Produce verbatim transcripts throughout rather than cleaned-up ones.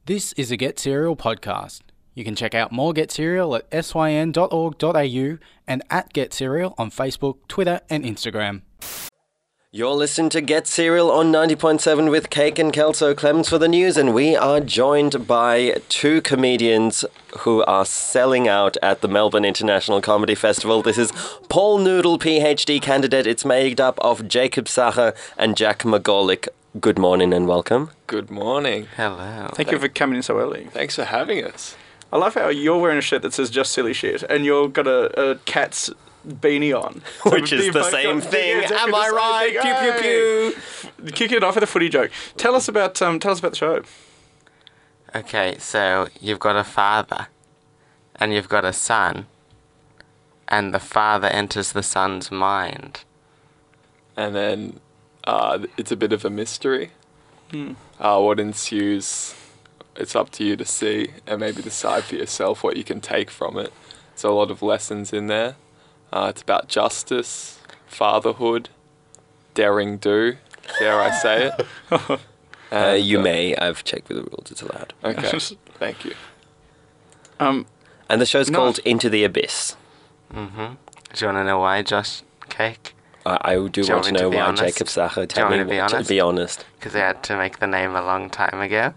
This is a Get Serial podcast. You can check out more Get Serial at syn dot org dot a u and at Get Serial on Facebook, Twitter and Instagram. You're listening to Get Serial on ninety point seven with Cake and Kelso Clemens for the news, and we are joined by two comedians who are selling out at the Melbourne International Comedy Festival. This is Paul Noodle, PhD candidate. It's made up of Jacob Sacher and Jack McGorlick. Good morning and welcome. Good morning. Hello. Thank you for coming in so early. Thanks for having us. I love how you're wearing a shirt that says just silly shit and you've got a, a cat's beanie on. Which is the same thing. Am I right? Pew, pew, pew. Kicking it off with a footy joke. Tell us about um, tell us about the show. Okay, so you've got a father and you've got a son, and the father enters the son's mind. And then uh, it's a bit of a mystery. Hmm. Uh, what ensues, it's up to you to see and maybe decide for yourself what you can take from it. So a lot of lessons in there. Uh, it's about justice, fatherhood, daring do, dare I say it. Uh, And, you uh, may. I've checked with the rules. It's allowed. Okay, thank you. Um, And the show's No. called Into the Abyss. Mm-hmm. Do you want to know why, Josh Cake? I, I do you want want to me to know be why honest? Jacob Sacher. Do Tell you want me me to be what- honest? be honest. Because they had to make the name a long time ago.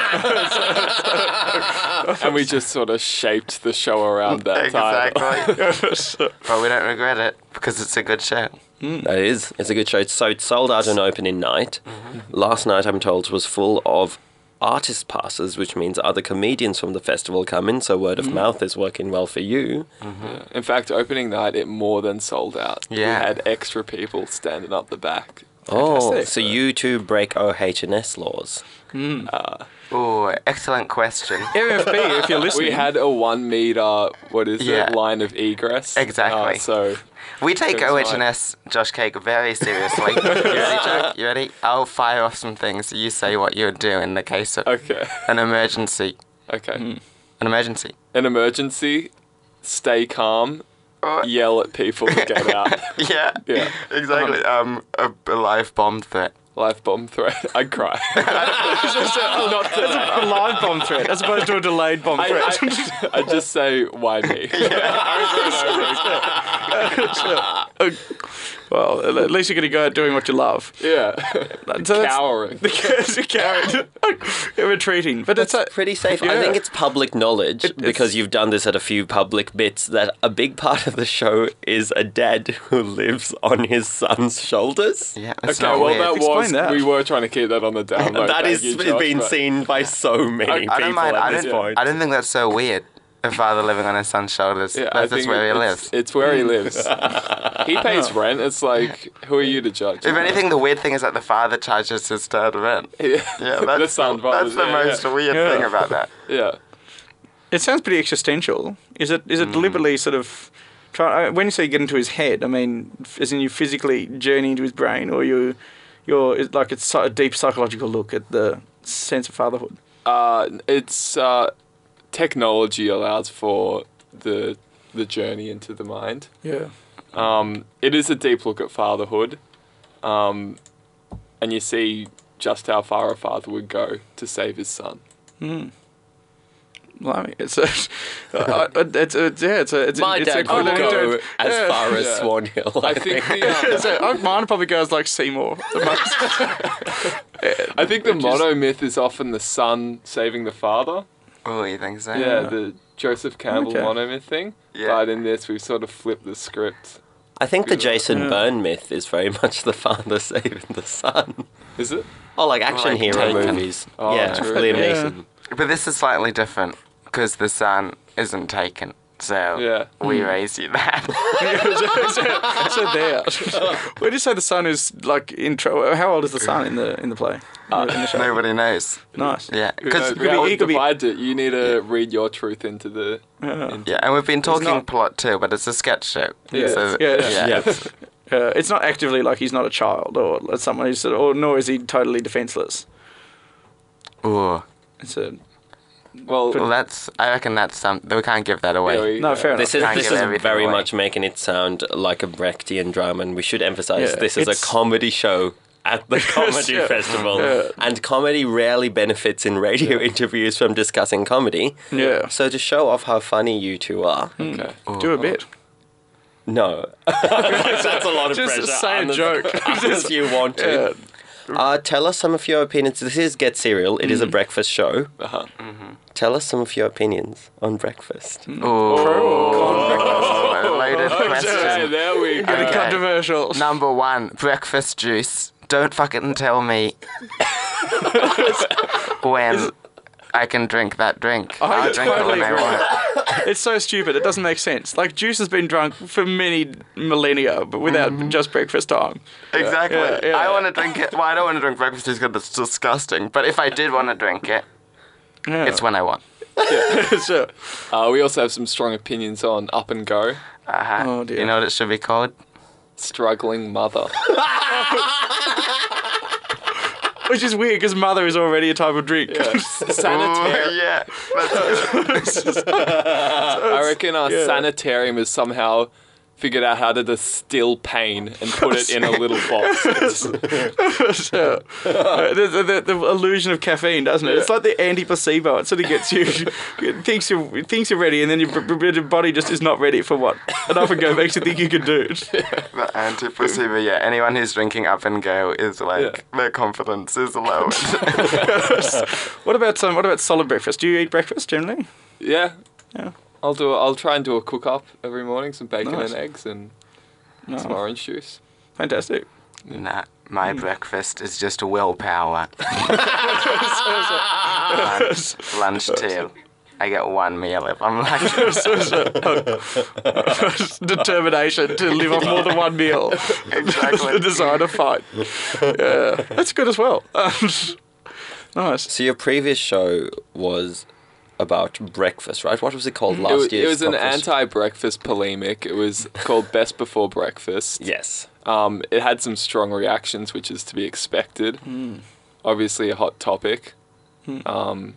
And we just sort of shaped the show around that title. Exactly. But we don't regret it, because it's a good show. That is. It's a good show. So it sold out on opening night. Last night, I'm told, was full of artist passes, which means other comedians from the festival come in, so word of mouth is working well for you. Yeah. In fact, opening night, it more than sold out. Yeah. We had extra people standing up the back. Oh, Fantastic. so you two break O H and S laws. Uh, Ooh, excellent question. M F B, if you're listening. we had a one meter, what is Yeah. it, line of egress. Exactly. Uh, so We take It was O H and S, Josh Cake, very seriously. You ready, Jack? You ready? I'll fire off some things. You say what you would do in the case of okay, an emergency. okay. An emergency. An emergency. Stay calm. Oh. Yell at people to get out. Yeah. Yeah. Exactly. Um, a, a live bomb threat. Life bomb threat. I'd cry. It's a, a live bomb threat as opposed to a delayed bomb I, threat. I, I'd just say, why me? Well, at least you're going to go out doing what you love. Yeah. So that's- Cowering. The carrot. You're retreating. But it's a, Pretty safe. I Yeah. think it's public knowledge, It- because it's- you've done this at a few public bits, that a big part of the show is a dad who lives on his son's shoulders. Yeah, it's Okay, not well, weird. that Explain was, that. we were trying to keep that on the down low. That Thank is you, Josh, been but- seen by so many I, people I don't mind. at I this don't, point. I don't think that's so weird. A father living on his son's shoulders. Yeah, I that's just think where he it's, lives. It's where he lives. He pays rent. It's like, who are you to judge? If anything, the weird thing is that the father charges his dad rent. Yeah, Yeah, the that's, son the, bothers- that's the yeah, most yeah. weird Yeah. thing about that. Yeah. it sounds pretty existential. Is it? Is it deliberately sort of try? uh, When you say get into his head, I mean, f- as in you physically journey into his brain, or you, you're it's like it's a deep psychological look at the sense of fatherhood. Uh, it's uh, technology allows for the the journey into the mind. Yeah. Um, it is a deep look at fatherhood, um, and you see just how far a father would go to save his son. Well, I mean, it's a, uh, it's, it's yeah, it's a, it's My a, it's dad a would cool go little- as yeah. far as Yeah. Swan Hill. I, I think the um, So, oh, mine probably goes like Seymour. The most. I think the mono myth is often the son saving the father. Oh, you think so? Yeah, the Joseph Campbell Okay. mono myth thing. Yeah. But in this, we've sort of flipped the script. I think the Jason Yeah. Bourne myth is very much the father saving the son. Is it? Oh, like action Like hero Taken. movies. Oh, yeah, true. Liam Yeah. Neeson. But this is slightly different because the son isn't taken. So Yeah. we raise you that. so, so there. Where do you say the son is like in trouble? How old is the son in the in the play? Uh, in the show? Nobody knows. Nice. Yeah, No, because we haven't he could be- divided it. You need to read your truth into the... Yeah. into- yeah, and we've been talking not- plot too, but it's a sketch show. Yeah. So, Yeah. yeah. Yeah. Uh, it's not actively like he's not a child or someone who's or nor is he totally defenseless. Ooh. It's a Well, Well, that's. I reckon that's some. We can't give that away. yeah, we- no fair enough. This is Can't this give is everything very away. much making it sound like a Brechtian drama, and we should emphasize Yeah, this is a it's- comedy show at the comedy Yeah. festival, Yeah. and comedy rarely benefits in radio interviews from discussing comedy. Yeah. So to show off how funny you two are, Okay. Do a bit. no, that's a lot of Just pressure. say a unless- joke. unless you want to. Uh, tell us some of your opinions. This is Get Cereal. It is a breakfast show. Uh-huh. Tell us some of your opinions on breakfast. Ooh. Oh, loaded Okay, question. there we go. Okay. Controversial. Number one, breakfast juice. Don't fucking tell me when I can drink that drink. I'll drink totally it when I agree. want. It's so stupid. It doesn't make sense. Like, juice has been drunk for many millennia, but without just breakfast time. Exactly. Yeah, yeah. I want to drink it. Well, I don't want to drink breakfast juice because it's disgusting. But if I did want to drink it, Yeah. it's when I want. So, Uh, we also have some strong opinions on Up and Go, Uh-huh. Oh, dear. You know what it should be called? Struggling Mother. which is weird because mother is already a type of drink. Sanitarium. Ooh, yeah. That's I reckon our yeah. sanitarium has somehow figured out how to distill pain and put it in a little box. So, uh, the, the, the, the illusion of caffeine, doesn't it? It's like the anti-placebo. It sort of gets you, it thinks you it thinks you're ready, and then your, b- b- your body just is not ready for what an Up and Go makes you think you can do. the anti-placebo, yeah. Anyone who's drinking Up and Go is like, their confidence is low. What about um, what about solid breakfast? Do you eat breakfast generally? Yeah. Yeah. I'll do. A, I'll try and do a cook up every morning, some bacon Nice. and eggs and No. some orange juice. Fantastic. Nah, my breakfast is just willpower. lunch, lunch too. I get one meal if I'm lucky. Determination to live off more than one meal. Exactly. The desire to fight. Yeah, that's good as well. Nice. So your previous show was about breakfast, right? What was it called last It was, year's it was an podcast? anti-breakfast polemic. It was called Best Before Breakfast. Yes. Um, it had some strong reactions, which is to be expected. Obviously, a hot topic. Um,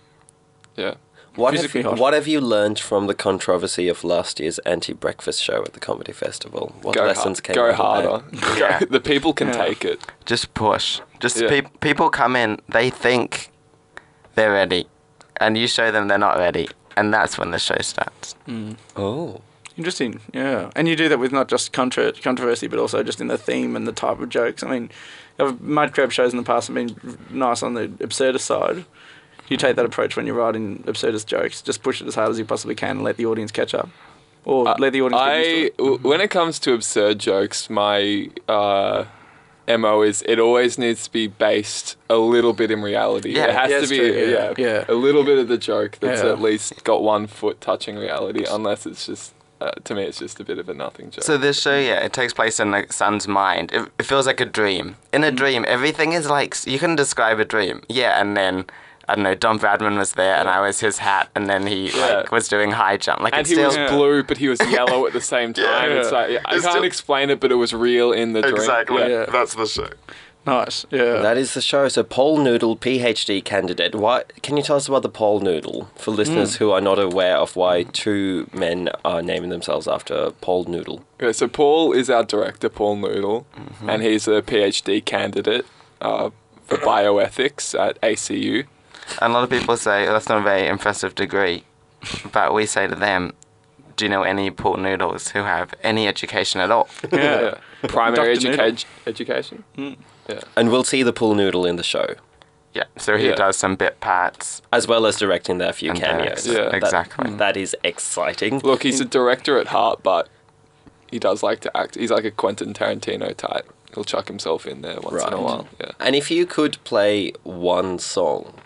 yeah. What have, Physically you, hot. what have you learned from the controversy of last year's anti-breakfast show at the Comedy Festival? What Go, lessons har- came go out of harder. that? Yeah. Go- the people can Yeah. take it. Just push. Just Yeah. peop people come in, they think they're ready, and you show them they're not ready, and that's when the show starts. Oh. Interesting, yeah. And you do that with not just contra- controversy, but also just in the theme and the type of jokes. I mean, I've- Mud Crab shows in the past have been nice on the absurdist side. You take that approach when you're writing absurdist jokes. Just push it as hard as you possibly can and let the audience catch up. Or let the audience get used to I it. w- when it comes to absurd jokes, my uh, M O is it always needs to be based a little bit in reality. Yeah, it has yeah, to it's be true, yeah, yeah, yeah. a little bit of the joke that's Yeah. at least got one foot touching reality. Unless it's just uh, to me, it's just a bit of a nothing joke. So this show, yeah, it takes place in the son's mind. It, it feels like a dream. In a dream, everything is like, you can describe a dream. Yeah, and then, I don't know, Don Bradman was there, and I was his hat, and then he Yeah. like was doing high jump. Like and it's he still was Yeah. blue, but he was yellow at the same time. Yeah. It's like I It's can't still- explain it, but it was real in the dream. exactly. Yeah. That's the show. Nice, yeah. That is the show. So Paul Noodle, PhD candidate. Why? Can you tell us about the Paul Noodle for listeners who are not aware of why two men are naming themselves after Paul Noodle? Okay, so Paul is our director, Paul Noodle, Mm-hmm. and he's a PhD candidate uh, for bioethics at A C U. And a lot of people say, oh, that's not a very impressive degree. But we say to them, do you know any Paul Noodles who have any education at all? yeah. Primary Doctor Noodle. educa- education. And we'll see the Paul Noodle in the show, Yeah, so he Yeah. does some bit parts. as well as directing their few And cameos. directs. Yeah. That- Exactly. That is exciting. Look, he's a director at heart, but he does like to act. He's like a Quentin Tarantino type. He'll chuck himself in there once in a Right. while. Yeah. And if you could play one song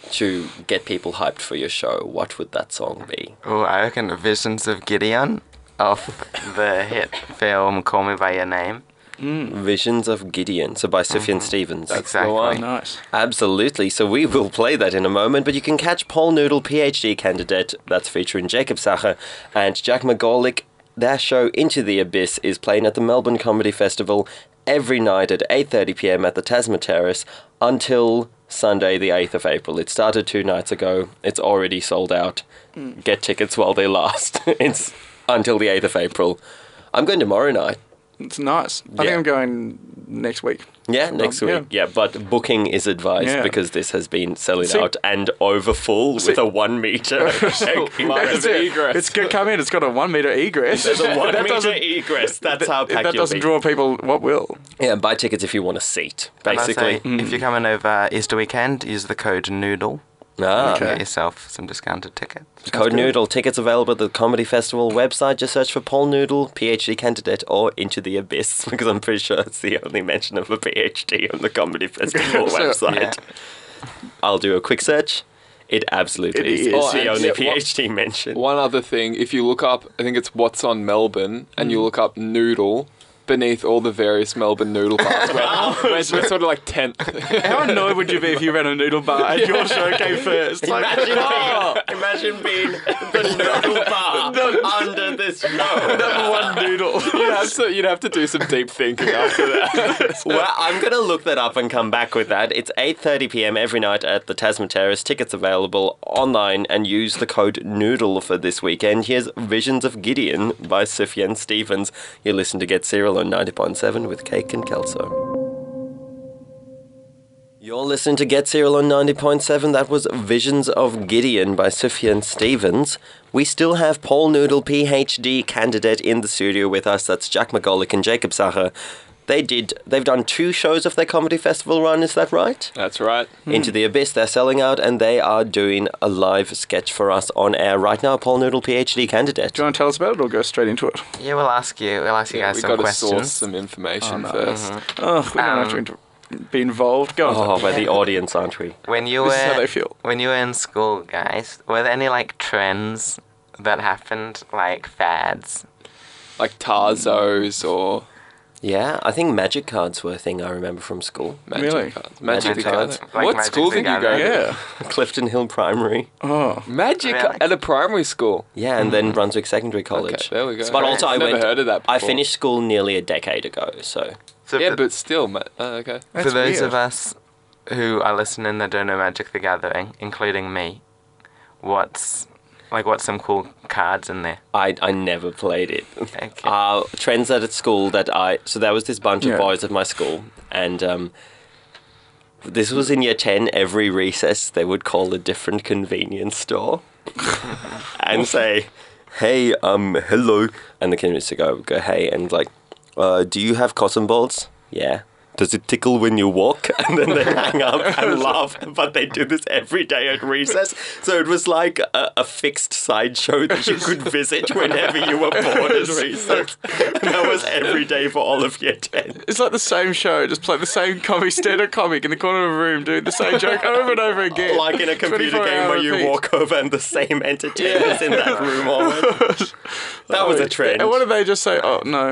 to get people hyped for your show, what would that song be? Oh, I reckon Visions of Gideon off the hit film Call Me By Your Name. Visions of Gideon, so by Sufjan Stevens. That's Exactly. the one. Nice. Absolutely. So we will play that in a moment, but you can catch Paul Noodle, PhD candidate, that's featuring Jacob Sacher, and Jack McGorlick. Their show Into the Abyss is playing at the Melbourne Comedy Festival every night at eight thirty p m at the Tasman Terrace until Sunday the eighth of April. It started two nights ago. It's already sold out. Get tickets while they last. It's until the eighth of April. I'm going tomorrow night. It's nice. I Yeah. think I'm going next week. Yeah, next Um, week. Yeah. but booking is advised Yeah. because this has been selling See- out and over full with a one meter. Line That's of it. egress. It's going to come in. It's got a one meter egress. There's a one That meter doesn't- egress. That's how If packed that you'll doesn't be. draw people, what will? Yeah, buy tickets if you want a seat, And I basically. say, if you're coming over Easter weekend, use the code Noodle. Ah. And get yourself some discounted tickets. Code Noodle. Tickets available at the Comedy Festival website. Just search for Paul Noodle, PhD candidate, or Into the Abyss, because I'm pretty sure it's the only mention of a PhD on the Comedy Festival So, website. yeah. I'll do a quick search. It absolutely It is. is. It's Oh, the and only yeah, what- PhD mention. One other thing, if you look up, I think it's What's on Melbourne, and you look up Noodle, beneath all the various Melbourne noodle bars, we're, we're, we're sort of like tenth. How annoyed would you be if you ran a noodle bar and your show came first? Like, Imagine, oh, being, imagine being the noodle bar under this show. number one noodle. You'd have to, you'd have to do some deep thinking after that. Well, I'm going to look that up and come back with that. It's eight thirty p.m. every night at the Tasman Terrace. Tickets available online, and use the code NOODLE for this weekend. Here's Visions of Gideon by Sufjan Stevens. You listen to Get Serial on ninety point seven with Cake and Kelso. You're listening to Get Serial on ninety point seven. That was Visions of Gideon by Sufjan Stevens. We still have Paul Noodle, PhD candidate, in the studio with us. That's Jack McGolick and Jacob Sacher. They did. They've done two shows of their comedy festival run. Is that right? That's right. Into the Abyss. They're selling out, and they are doing a live sketch for us on air right now. Paul Noodle, PhD candidate. Do you want to tell us about it or go straight into it? Yeah, we'll ask you. We'll ask you Yeah, guys we some got to questions. source some information Oh, no. first. Oh, we don't have to Um, inter- be involved. Go on. Oh, we're the audience, aren't we? When you This is how were they feel. when you were in school, guys, were there any like trends that happened, like fads? Like Tarzos or Yeah, I think magic cards were a thing I remember from school. magic Really? cards. Magic, Magic the cards. Gathering. Like What Magic school the did you go to? Yeah. Clifton Hill Primary. Oh. Magic Really? at a primary school. Yeah, and then Brunswick Secondary College. Okay, there we go. But also, I I've never went. heard of that I before. finished school nearly a decade ago, so So Yeah, for, but still, ma- uh, okay. for That's those weird. of us who are listening that don't know Magic the Gathering, including me, what's like what's some cool cards in there? I I never played it. Okay. Uh, trends at school that I so there was this bunch of Yeah. boys at my school, and um, this was in year ten. Every recess, they would call a different convenience store and say, "Hey, um, hello," and the convenience store go go, "Hey," and like, uh, "Do you have cotton balls?" "Yeah." "Does it tickle when you walk?" And then they hang up and laugh. But they do this every day at recess. So it was like a, a fixed sideshow that you could visit whenever you were bored at recess. And that was every day for all of year ten. It's like the same show, just play the same comic, stand-up comic in the corner of a room doing the same joke over and over again. Like in a computer twenty-four game hour where you repeat. walk over and the same entertainers in that room almost. That was a trend. And what did they just say? Oh, no.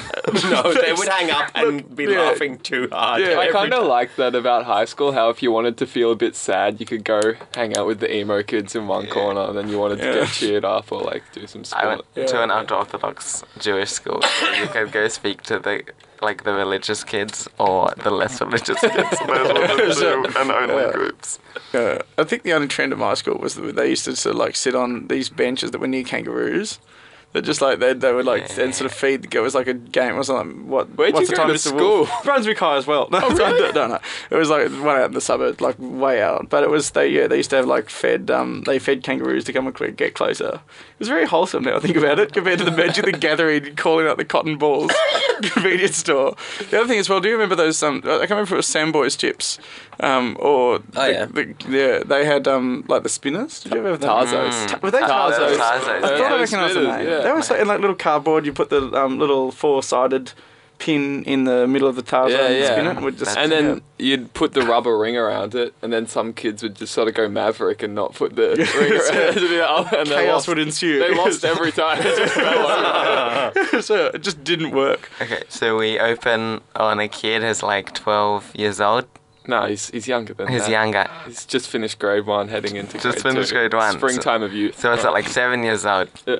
No, they would hang up and be Yeah. laughing too hard. Yeah. I every kind of time. like that about high school, how if you wanted to feel a bit sad, you could go hang out with the emo kids in one corner, and then you wanted to Yeah. get cheered up or like do some I sport. went to an ultra-Orthodox Jewish school where you could go speak to the like the religious kids or the less religious kids. Those were the two and only groups. Uh, I think the only trend at my school was that they used to sort of like sit on these benches that were near kangaroos. That just like they they would like and sort of feed. It was like a game. It wasn't like what? Where'd what's you the go time, to Mister school? Wolf? Brunswick High as well. No, Oh, really? no, no. It was like one out in the suburbs, like way out. But it was they yeah they used to have like fed um they fed kangaroos to come and cl- get closer. It was very wholesome now I think about it compared to the Magic the Gathering calling out the cotton balls convenience store. The other thing as well, do you remember those um I can't remember if it was Samboy's chips, um or Oh, the, yeah. the, yeah they had um like the spinners. Did you ever have them? Tarzos. Ta- Were they Tarzos. Tarzos? Tarzos, I thought yeah. I recognised the Spinners, name. yeah. They were like, in like little cardboard. You put the um, little four-sided pin in the middle of the Tarzan Yeah, and yeah. spin it. Would just And then you'd put the rubber ring around it, and then some kids would just sort of go maverick and not put the ring around it. And they chaos lost, would ensue. they lost every time. It just fell over. So it just didn't work. Okay, so we open on a kid who's like twelve years old. No, he's, he's younger than He's that. younger. He's just finished grade one, heading into Just grade finished two. grade one, so- Springtime of youth. So it's at like seven years old. Yeah.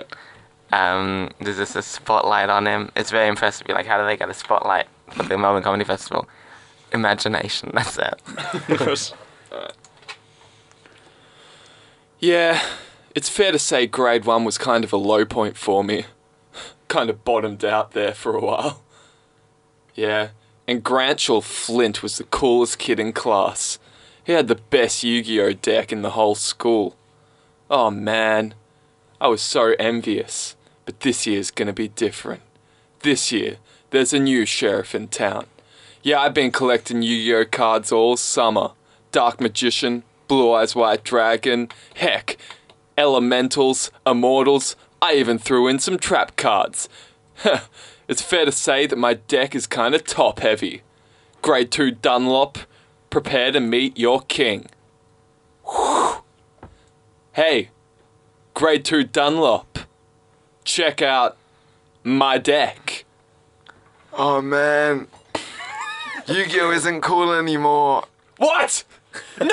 Um, there's just a spotlight on him. It's very impressive. You're like, how do they get a spotlight for the Melbourne Comedy Festival? Imagination, that's it. Yeah, it's fair to say grade one was kind of a low point for me. Kind of bottomed out there for a while. Yeah, and Grantchell Flint was the coolest kid in class. He had the best Yu-Gi-Oh deck in the whole school. Oh man, I was so envious. But this year's gonna be different. This year, there's a new sheriff in town. Yeah, I've been collecting Yu-Gi-Oh cards all summer. Dark Magician, Blue Eyes White Dragon, heck, Elementals, Immortals, I even threw in some trap cards. It's fair to say that my deck is kinda top-heavy. Grade two Dunlop, prepare to meet your king. Whew. Hey, Grade two Dunlop, check out my deck. Oh man, Yu-Gi-Oh isn't cool anymore. What? No!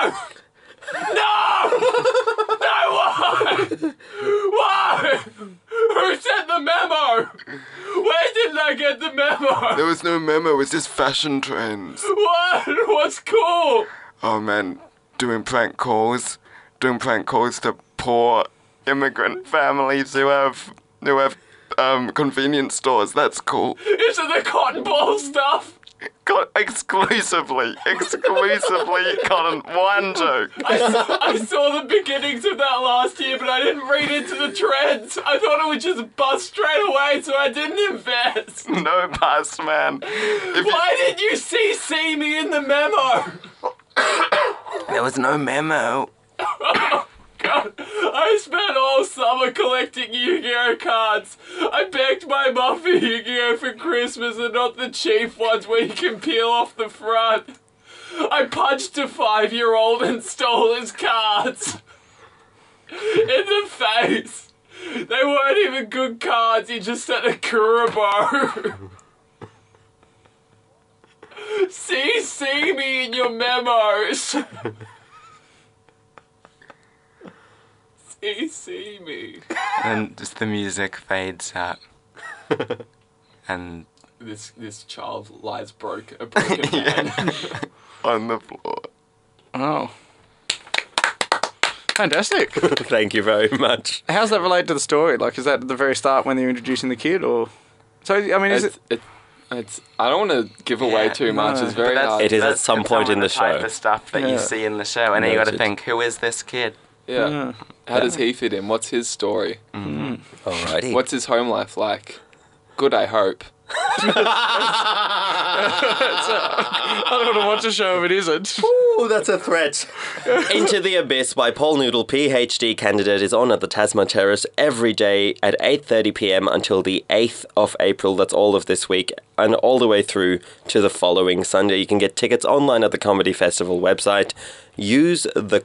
No! No, why? Why? Who sent the memo? Where did I get the memo? There was no memo, it was just fashion trends. What? What's cool? Oh man, doing prank calls, doing prank calls to poor immigrant families who have who have um convenience stores. That's cool. Is it the cotton ball stuff? Got exclusively, exclusively cotton. One joke. I, saw, I saw the beginnings of that last year, but I didn't read into the trends. I thought it would just bust straight away, so I didn't invest. No bust, man. If Why didn't you C C me in the memo? you, there was no memo. God, I spent all summer collecting Yu-Gi-Oh cards. I begged my mum for Yu-Gi-Oh for Christmas and not the cheap ones where you can peel off the front. I punched a five-year-old and stole his cards. In the face. They weren't even good cards, he just had a Kuribo. C C me in your memos. C C me. And just the music fades out. And This this child lies broke a broken man. on the floor. Oh. Fantastic. Thank you very much. How's that relate to the story? Like, is that at the very start when they're introducing the kid, or? So, I mean, is It's, it? it, it's I don't want to give away Yeah, too much. no. It's very But that's- hard. It is at that's some point in the type show. of stuff that Yeah. you see in the show, and then you got to Noted. think, who is this kid? Yeah. Yeah. How does he fit in? What's his story? Alrighty. What's his home life like? Good, I hope. I don't want to watch a show if it isn't. Ooh, that's a threat. Into the Abyss by Paul Noodle, PhD candidate, is on at the Tasman Terrace every day at eight thirty p.m. until the eighth of April. That's all of this week, and all the way through to the following Sunday. You can get tickets online at the Comedy Festival website. Use the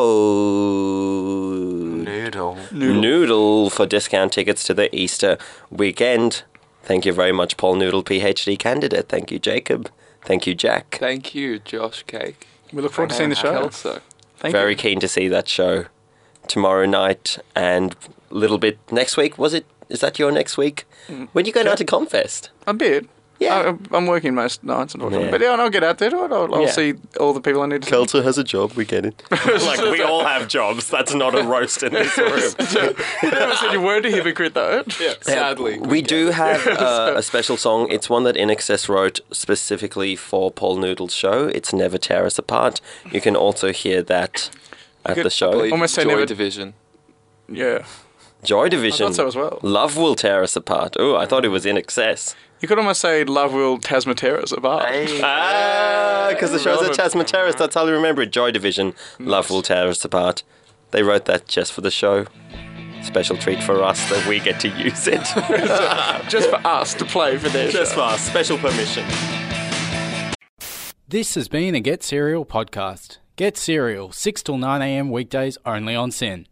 code Noodle. Noodle for discount tickets to the Easter weekend. Thank you very much, Paul Noodle, PhD candidate. Thank you, Jacob. Thank you, Jack. Thank you, Josh Cake. We look forward to seeing the show. Also, Thank Very you. keen to see that show tomorrow night and a little bit next week. Was it? Is that your next week? When you go down to Comfest? A bit. Yeah. I, I'm working most nights, unfortunately. Yeah. But yeah, and I'll get out there. I'll, I'll, I'll Yeah. see all the people I need to see. Kelso has a job. We get it. Like we all have jobs. That's not a roast in this room. You never said you weren't a hypocrite, though. yeah, sadly, we do have uh, a special song. It's one that In Excess wrote specifically for Paul Noodle's show. It's Never Tear Us Apart. You can also hear that at could the show. believe Almost say Joy never- Division. Yeah. Joy Division. I thought so as well. Love Will Tear Us Apart. Oh, I thought it was In Excess. You could almost say Love Will Tasma Tear Us Apart. Hey. Ah, because the show's at Relevant. Tasman Terrace. That's how I remember it. Joy Division. Love Will Tear Us Apart. They wrote that just for the show. Special treat for us that we get to use it. Just for us to play for their just show. for us. Special permission. This has been a Get Serial podcast. Get Serial, six till nine a.m. weekdays only on S Y N.